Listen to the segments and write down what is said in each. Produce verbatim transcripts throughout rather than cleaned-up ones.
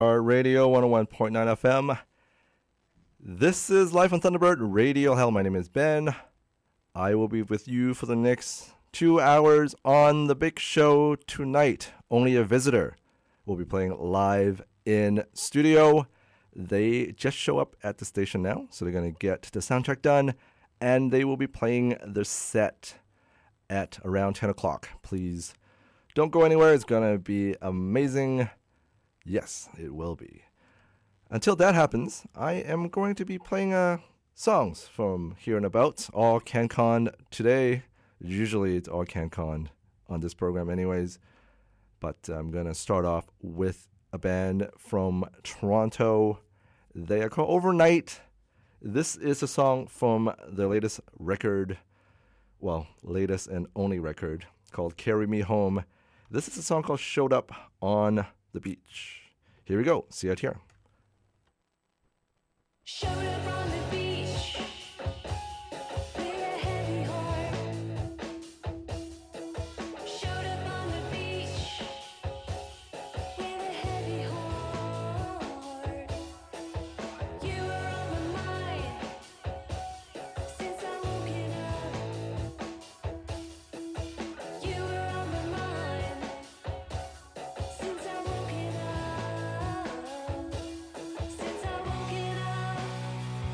Our Radio one oh one point nine F M. This is Live on Thunderbird Radio Hell. My name is Ben. I will be with you for the next two hours on the big show tonight. Only a Visitor will be playing live in studio. They just show up at the station now, so they're going to get the soundtrack done, and they will be playing their set at around ten o'clock. Please don't go anywhere. It's going to be amazing. Yes, it will be. Until that happens, I am going to be playing uh, songs from here and about. All CanCon today. Usually it's all CanCon on this program anyways. But I'm going to start off with a band from Toronto. They are called Overnight. This is a song from their latest record. Well, latest and only record called Carry Me Home. This is a song called Showed Up on the Beach. Here we go. See you out here. Showed up on the beach with a heavy heart. Showed up on the beach with a heavy heart. You were on my mind since I woken up. You were on my mind since I woken up. Since I woken up.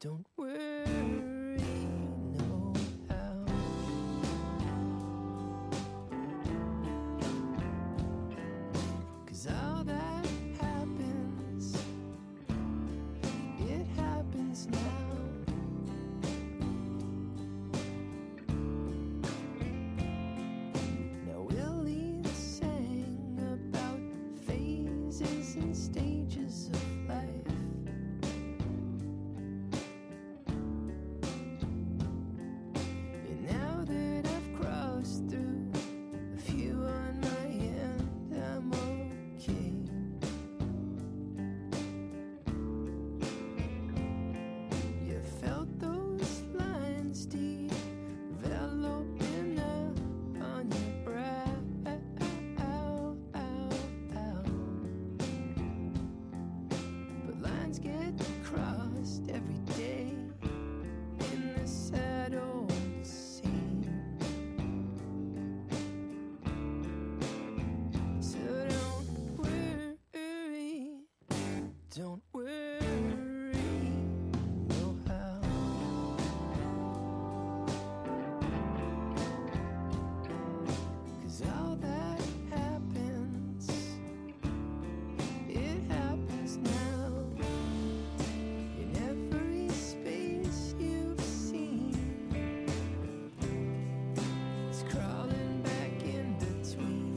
Don't worry, no how. 'Cause all that happens, it happens now. Now Willie sang about phases and stages of life. And now that I've crossed through a few on my end, I'm okay. You felt those lines developing up on your brow. But lines get crossed every day in the sad old scene. So don't worry, don't worry, no how. 'Cause all that happens, it happens now. In every space you've seen, it's crawling back in between.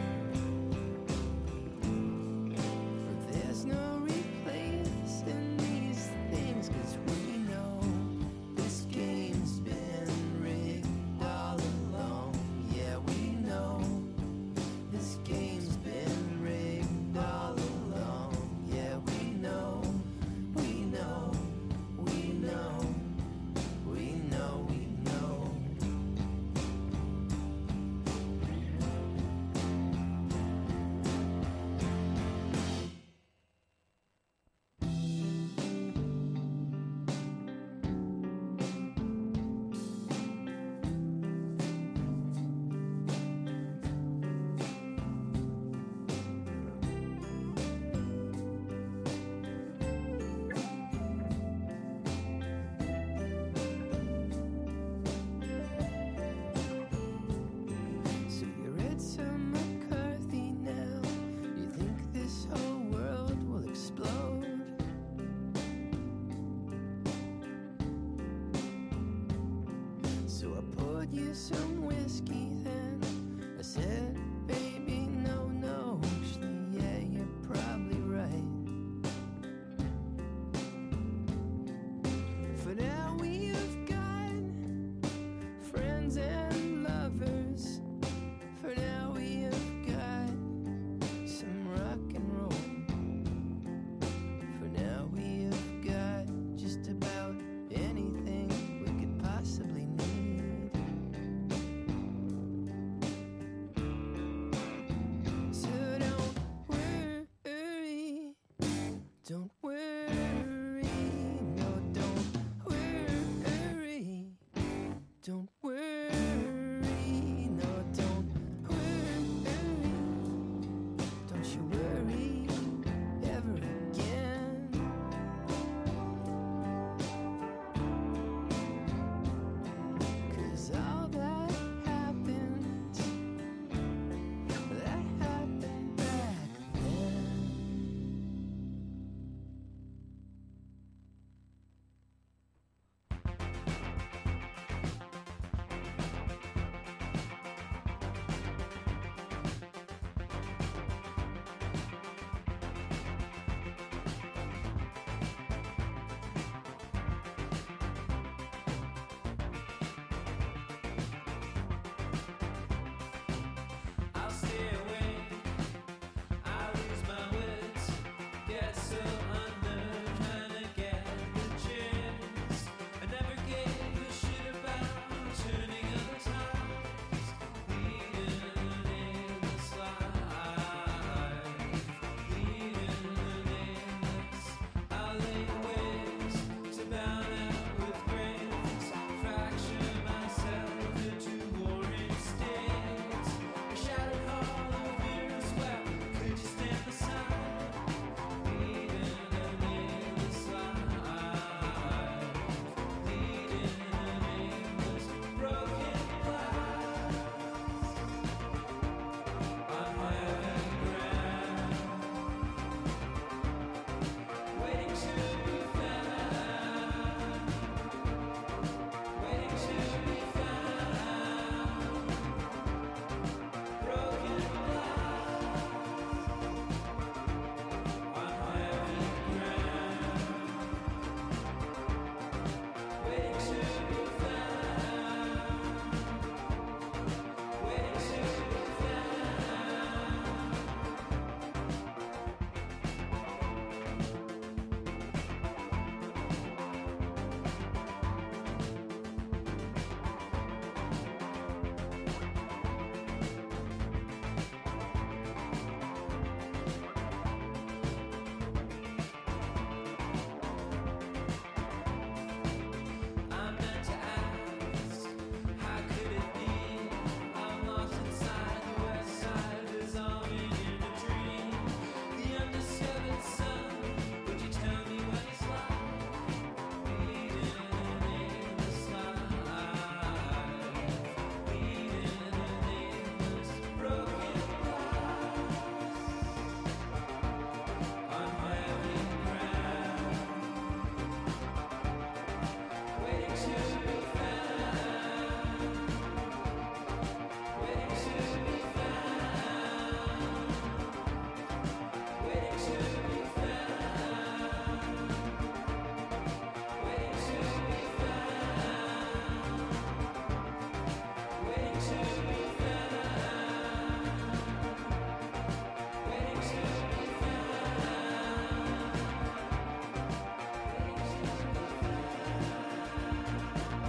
But there's no replacing these things, 'cause we know this game's been rigged all along. Yeah, we know this game's been rigged all along. Yeah, we know, we know, we know, we know, we know. So you're at some McCarthy now. You think this whole world will explode. So I poured you some whiskey then. I said, baby, no, no. Actually, yeah, you're probably right. For now we have got friends and lovers. For now we have got some rock and roll. For now we have got just about anything we could possibly need. So don't worry, don't worry, no, don't worry, don't worry, no, don't worry, don't you worry ever again. 'Cause all that happened, that happened back then. Waiting to be found.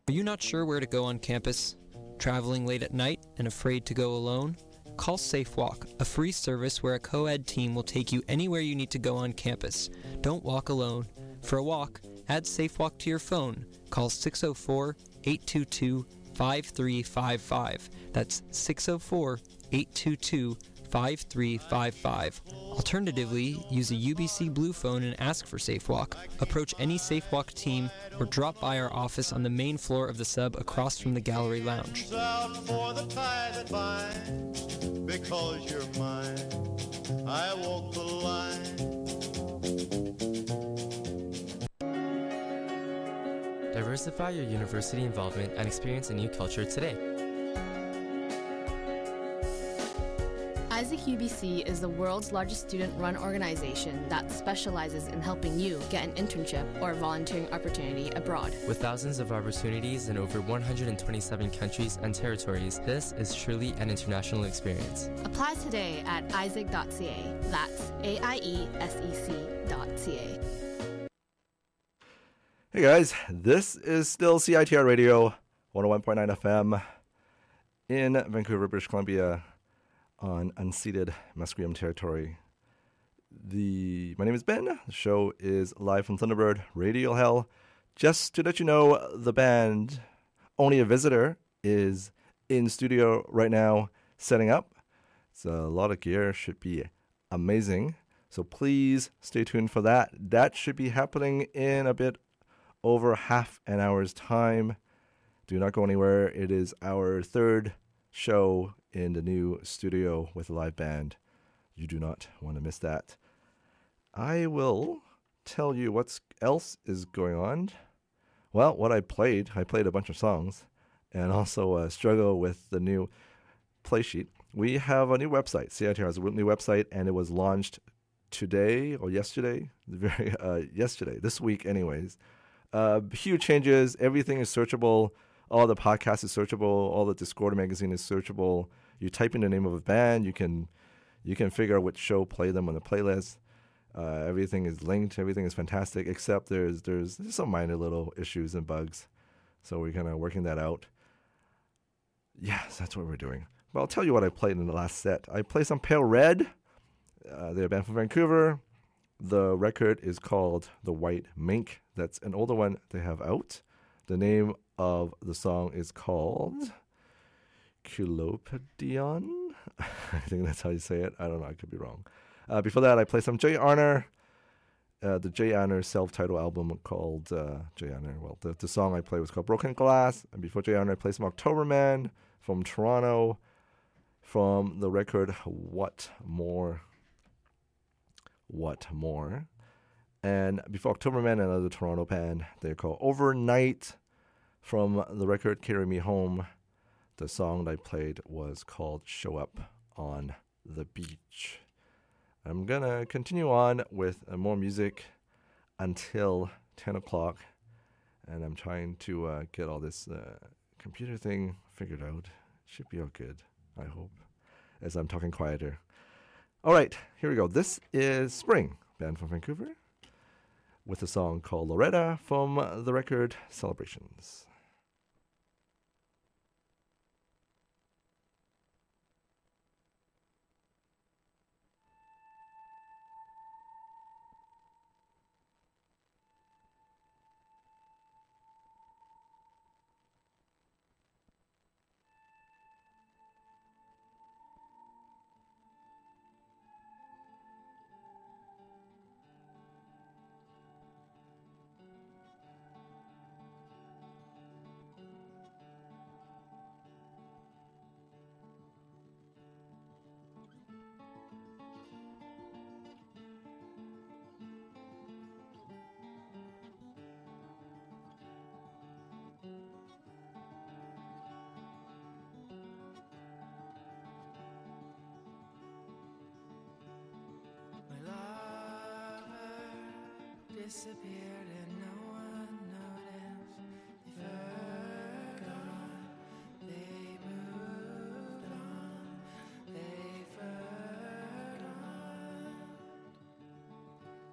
Are you not sure where to go on campus? Traveling late at night and afraid to go alone? Call SafeWalk, a free service where a co-ed team will take you anywhere you need to go on campus. Don't walk alone. For a walk, add SafeWalk to your phone. Call six oh four, eight two two, five three five five. That's six oh four, eight two two, five three five five. Alternatively, use a U B C Blue phone and ask for SafeWalk. Approach any SafeWalk team or drop by our office on the main floor of the sub across from the gallery lounge. Out for the tie that binds, because you're mine, I walk the line. Diversify your university involvement and experience a new culture today. Isaac U B C is the world's largest student-run organization that specializes in helping you get an internship or volunteering opportunity abroad. With thousands of opportunities in over one hundred twenty-seven countries and territories, this is truly an international experience. Apply today at isaac dot c a. That's A I E S E C dot C A. Hey guys, this is still C I T R Radio, one oh one point nine F M in Vancouver, British Columbia, on unceded Musqueam territory. The my name is Ben. The show is live from Thunderbird Radio Hell. Just to let you know, the band Only a Visitor is in studio right now setting up. It's a lot of gear, should be amazing. So please stay tuned for that. That should be happening in a bit over half an hour's time. Do not go anywhere. It is our third show in the new studio with a live band. You do not want to miss that. I will tell you what else is going on. Well, what I played, I played a bunch of songs and also uh, struggle with the new play sheet. We have a new website. C I T R has a new website, and it was launched today or yesterday. Very uh, yesterday, this week anyways. Uh, huge changes. Everything is searchable. All the podcasts is searchable. All the Discord magazine is searchable. You type in the name of a band, you can you can figure out which show play them on the playlist. Uh, everything is linked. Everything is fantastic, except there's there's, there's some minor little issues and bugs. So we're kind of working that out. Yes, that's what we're doing. But I'll tell you what I played in the last set. I played some Pale Red. Uh, they're a band from Vancouver. The record is called The White Mink. That's an older one they have out. The name of the song is called Culopedion. I think that's how you say it. I don't know. I could be wrong. Uh, before that, I played some Jay Arner. Uh, the Jay Arner self-titled album called uh, Jay Arner. Well, the, the song I played was called Broken Glass. And before Jay Arner, I played some Octoberman from Toronto from the record What More. What More. And before Octoberman, another Toronto band. They're called Overnight from the record Carry Me Home. The song that I played was called Show Up on the Beach. I'm going to continue on with uh, more music until ten o'clock. And I'm trying to uh, get all this uh, computer thing figured out. Should be all good, I hope, as I'm talking quieter. All right, here we go. This is Spring, band from Vancouver, with a song called Loretta from the record Celebrations. Disappeared and no one noticed. They forgot, they moved on, they forgot.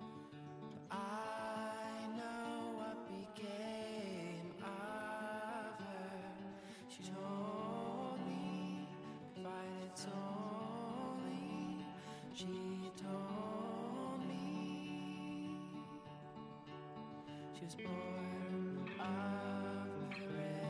I know what became of She told me she was born of the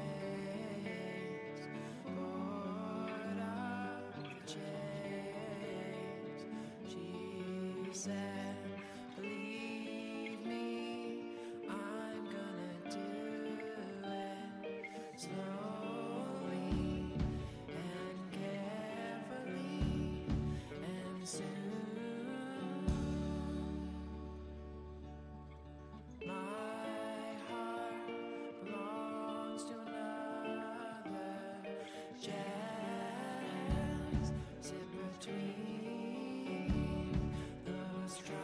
rays, bored of the chase. She said, believe me, I'm gonna do it slowly and carefully, and soon my heart belongs to another. Jazz sit between those tracks.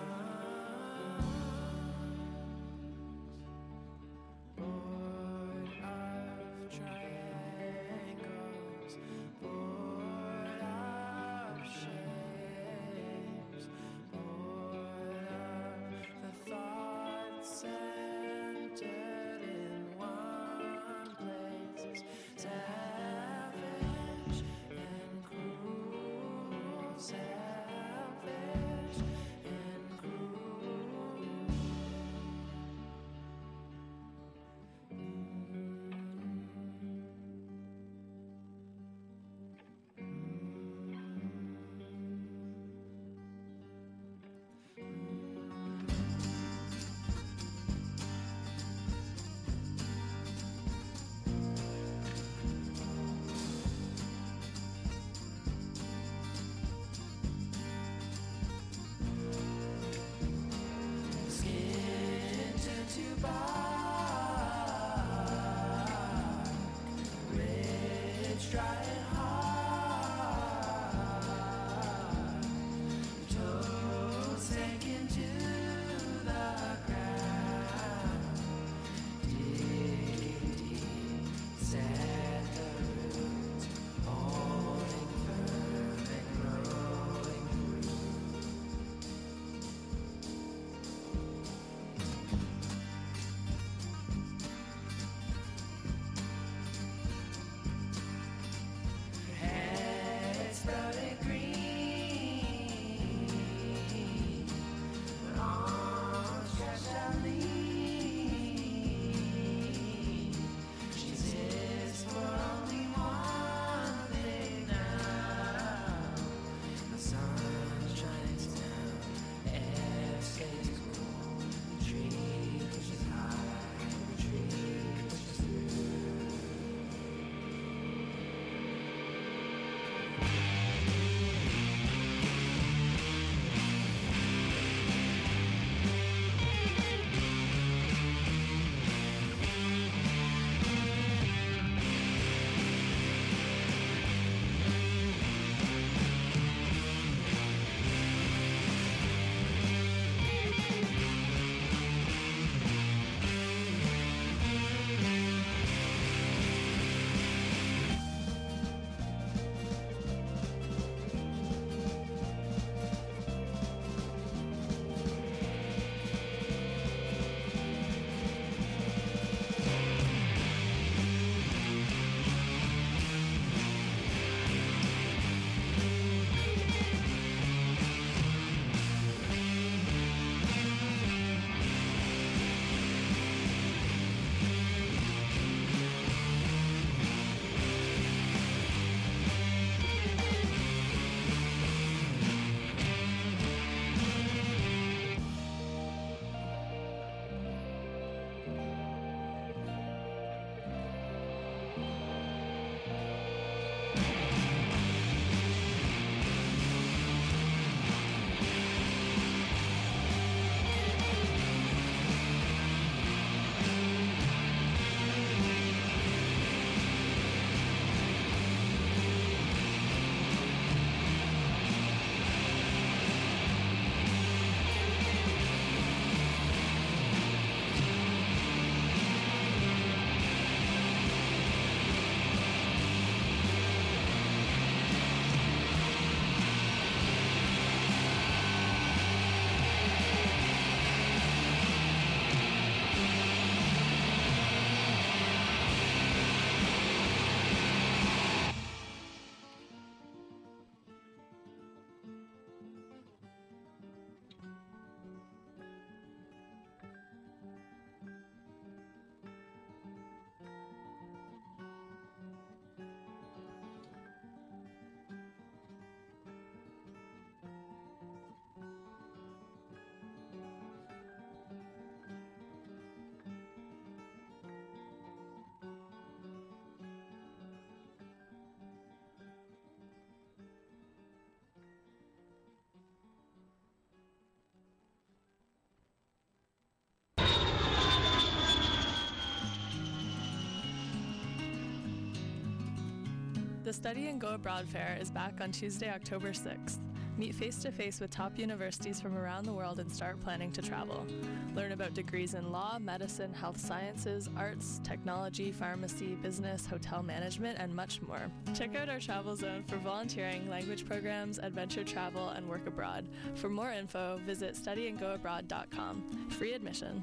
Study and Go Abroad Fair is back on Tuesday, October sixth. Meet face-to-face with top universities from around the world and start planning to travel. Learn about degrees in law, medicine, health sciences, arts, technology, pharmacy, business, hotel management, and much more. Check out our travel zone for volunteering, language programs, adventure travel, and work abroad. For more info, visit study and go abroad dot com. Free admission.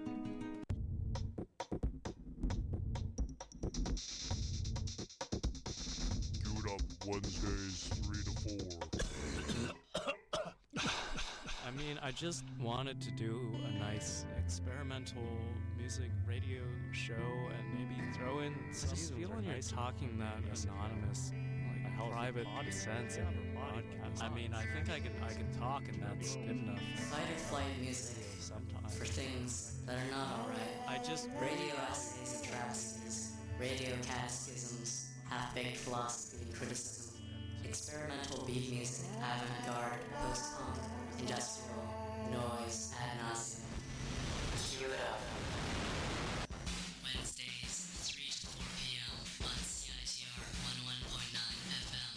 Queued up Wednesdays three to four. I mean, I just wanted to do a nice experimental music radio show and maybe throw in some Just feel when you're nice talking that anonymous, like healthy private audience sense in in your your podcast. podcast. I mean, I think I can I can talk, and that's good enough. Fight or flight music Sometimes. for things that are not alright. I just Radio essays and travesties, radio catechisms, half-baked philosophy and criticism, experimental beat music, avant-garde, post-punk, industrial, noise, ad nauseum. Cue it up. Wednesdays, three to four p.m. on C I T R one oh one point nine F M.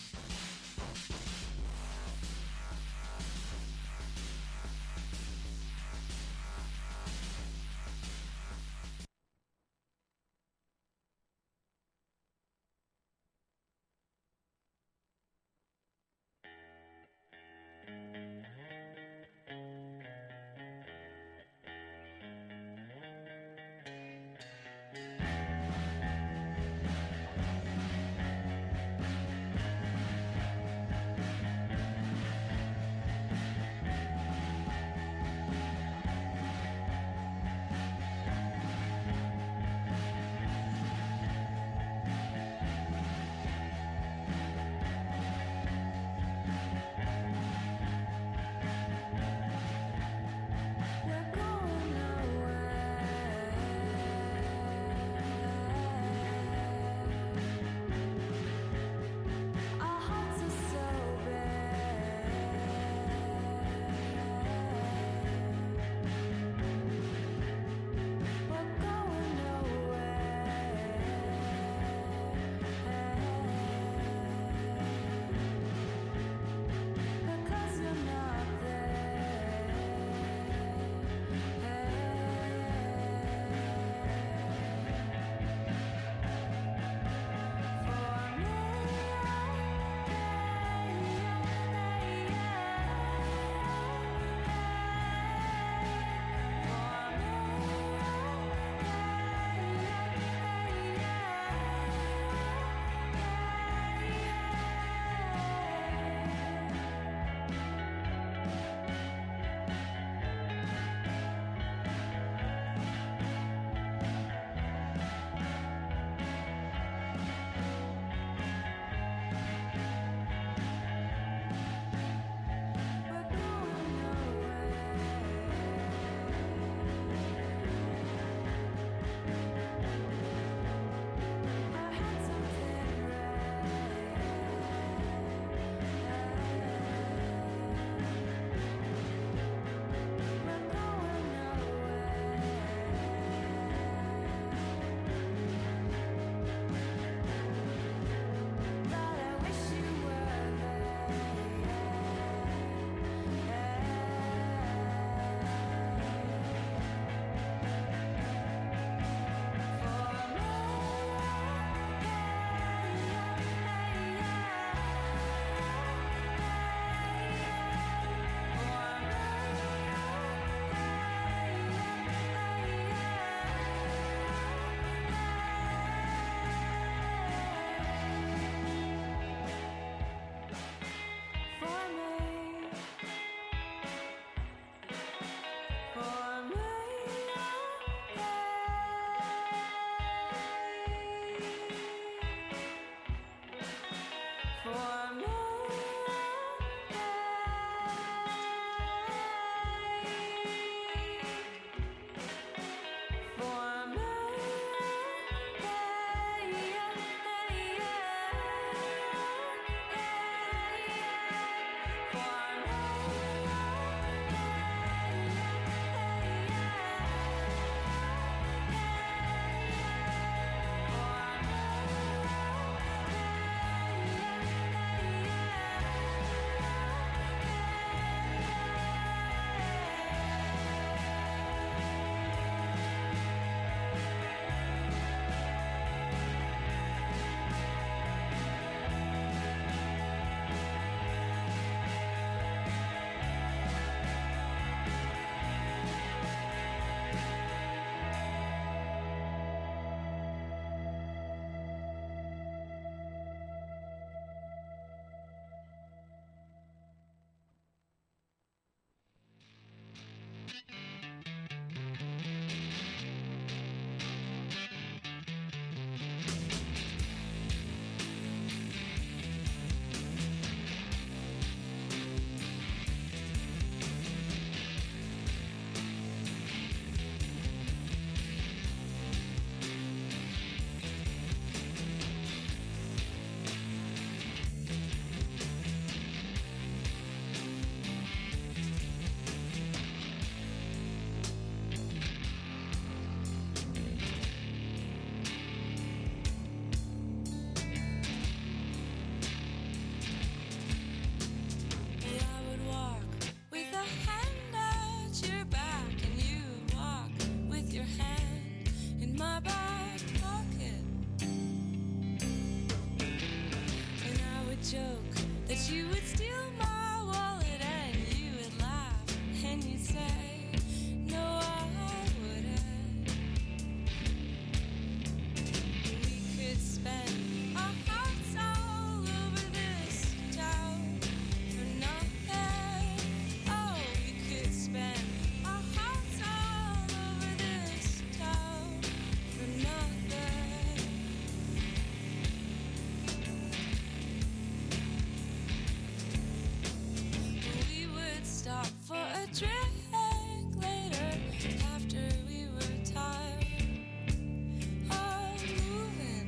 drank later after we were tired of moving.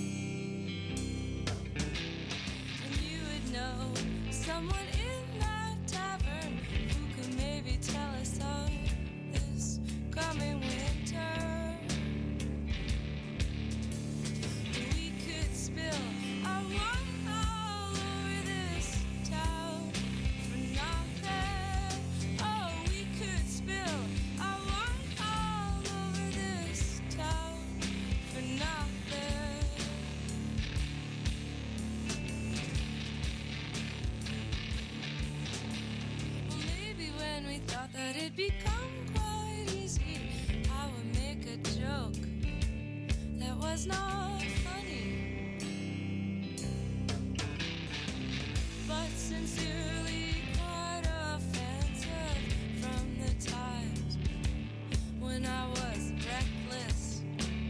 And you would know someone in that tavern who could maybe tell us of this coming winter. We could spill our wine all over this town for nothing. Oh, we could spill our wine all over this town for nothing. Well, maybe when we thought that it'd become quite easy, I would make a joke that was not funny, but sincerely quite offensive from the times when I was reckless.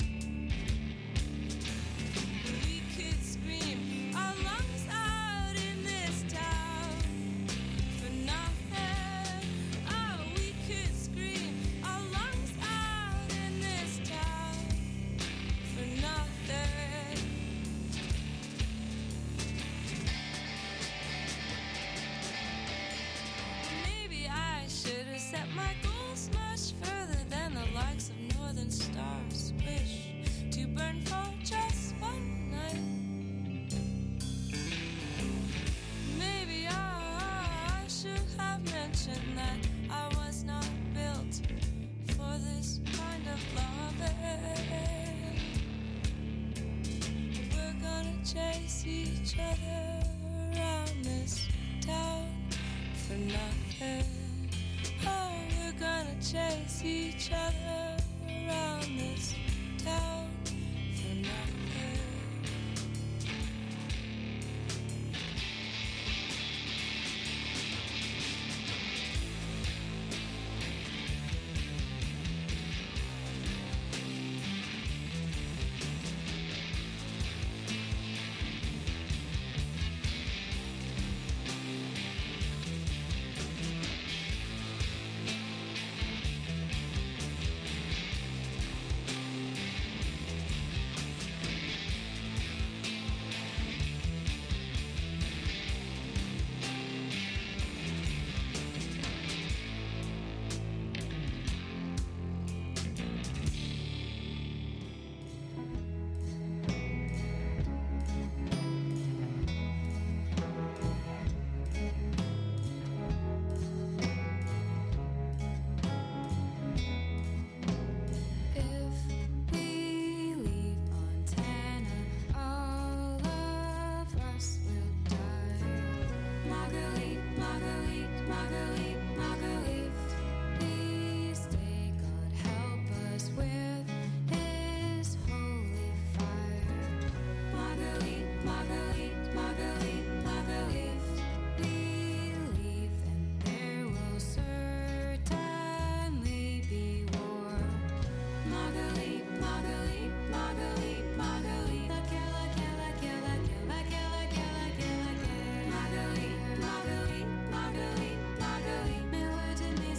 We could scream our lungs out in this town for nothing. Oh, we could scream our lungs out in this town for nothing. Maybe I should have set my goals much further than the likes of northern stars wish to burn for just one night. Maybe I should have mentioned that I was not built for this kind of loving. We're gonna chase each other around this town for nothing. Oh, we're gonna chase each other around this town for nothing. If we leave Montana, all of us will die. Marguerite, Marguerite, Marguerite, Marguerite, please stay. God help us with His holy fire. Marguerite, Marguerite, Marguerite, Marguerite, we leave, and there will certainly be war. Marguerite, Marguerite, Marguerite, Marguerite, la kill, la kill, la kill, la kill, la kill, la kill, la kill, la kill. Marguerite, Marguerite, Marguerite, Marguerite, mais ouais, de mes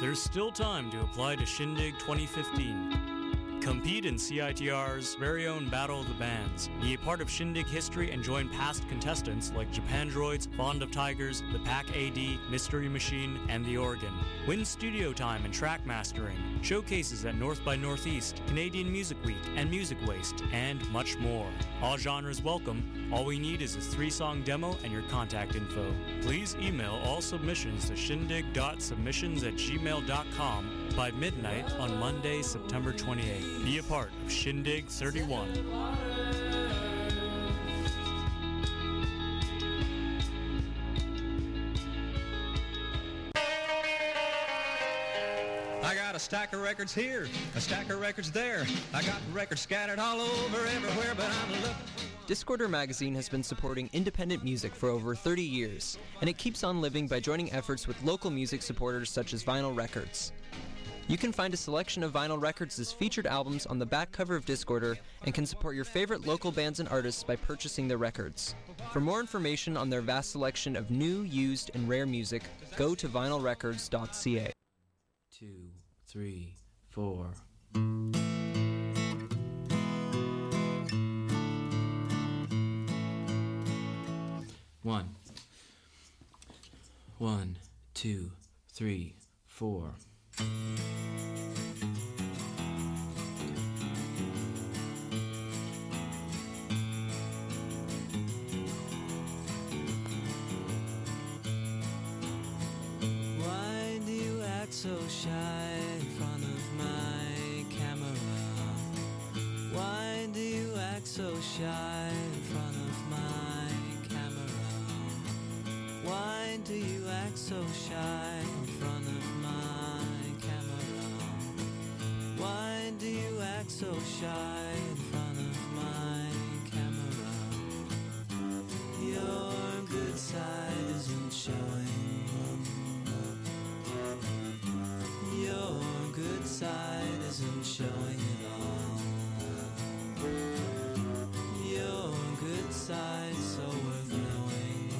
There's still time to apply to Shindig twenty fifteen. Compete in C I T R's very own Battle of the Bands. Be a part of Shindig history and join past contestants like Japandroids, Fond of Tigers, the Pack A D, Mystery Machine, and the Organ. Win studio time and track mastering, showcases at North by Northeast, Canadian Music Week, and Music Waste, and much more. All genres welcome. All we need is a three-song demo and your contact info. Please email all submissions to shindig dot submissions at gmail dot com by midnight on Monday, September twenty-eighth. Be a part of Shindig thirty-one. I got a stack of records here, a stack of records there. I got records scattered all over everywhere, but I'm looking. Discorder magazine has been supporting independent music for over thirty years, and it keeps on living by joining efforts with local music supporters such as Vinyl Records. You can find a selection of Vinyl Records' featured albums on the back cover of Discorder and can support your favorite local bands and artists by purchasing their records. For more information on their vast selection of new, used, and rare music, go to vinyl records dot c a. Two, three, four. One. One, two, three, four. Why do you act so shy in front of my camera? Why do you act so shy in front of my camera? Why do you act so shy in front of my camera? Why do you act so shy in front of my camera? Your good side isn't showing. Your good side isn't showing at all. Your good side's so worth knowing.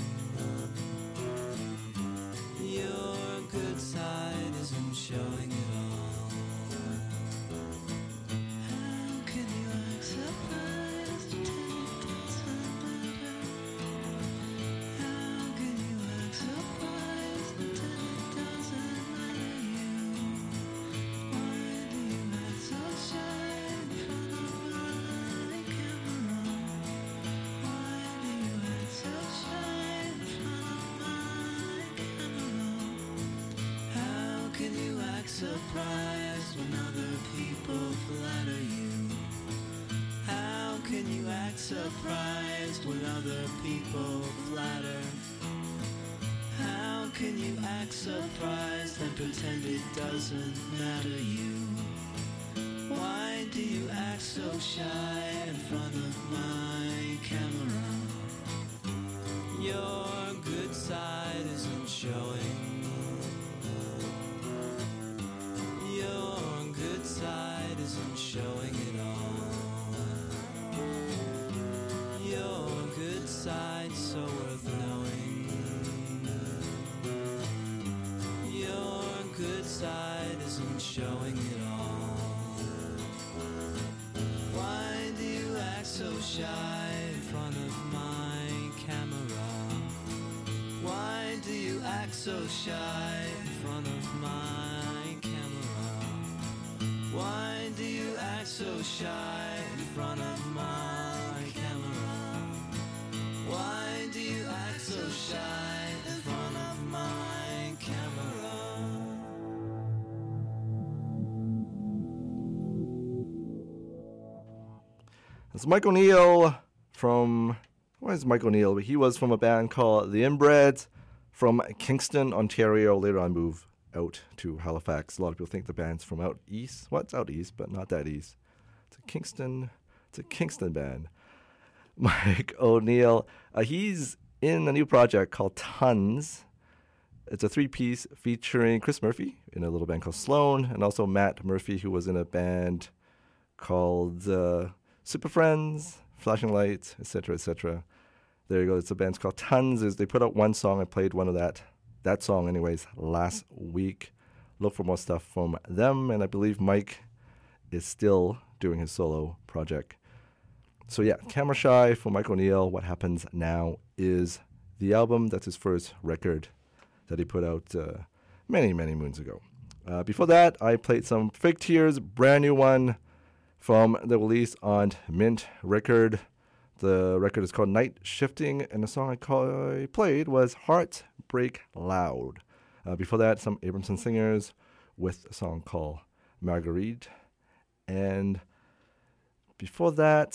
Your good side isn't showing at all. How can you act surprised until it doesn't matter? How can you act surprised until it doesn't matter you? Why do you act so shy in front of my camera? Why do you act so shy in front of my camera? How can you act surprised when other people flatter you? How can you act surprised when other people flatter? How can you act surprised and pretend it doesn't matter you? Why do you act so shy in front of my camera? Your good side isn't showing. Your good side isn't showing at all. Your good side's so worth knowing. Your good side isn't showing at all. Why do you act so shy in front of my camera? Why do you act so shy in front of my camera? Why do you act so shy in front of my camera? Why do you act so shy in front of my camera? It's Mike O'Neill from, why is Mike O'Neill? But he was from a band called The Inbreds from Kingston, Ontario. Later on moved out to Halifax. A lot of people think the band's from out east. Well, it's out east, but not that east. It's a Kingston, it's a Kingston band. Mike O'Neill, uh, he's in a new project called Tons. It's a three-piece featuring Chris Murphy in a little band called Sloan, and also Matt Murphy, who was in a band called uh, Super Friends, Flashing Lights, et cetera, et cetera. There you go. It's a band's called Tons. Is they put out one song. I played one of that, that song anyways, last week. look for more stuff from them. And I believe Mike is still doing his solo project. So yeah, Camera Shy for Mike O'Neill. What Happens Now is the album. That's his first record that he put out uh, many, many moons ago. Uh, before that, I played some Fake Tears, brand new one from the release on Mint Record. The record is called Night Shifting, and the song I, call, I played was Hearts Break Loud. Uh, before that, some Abramson Singers with a song called Marguerite. And before that,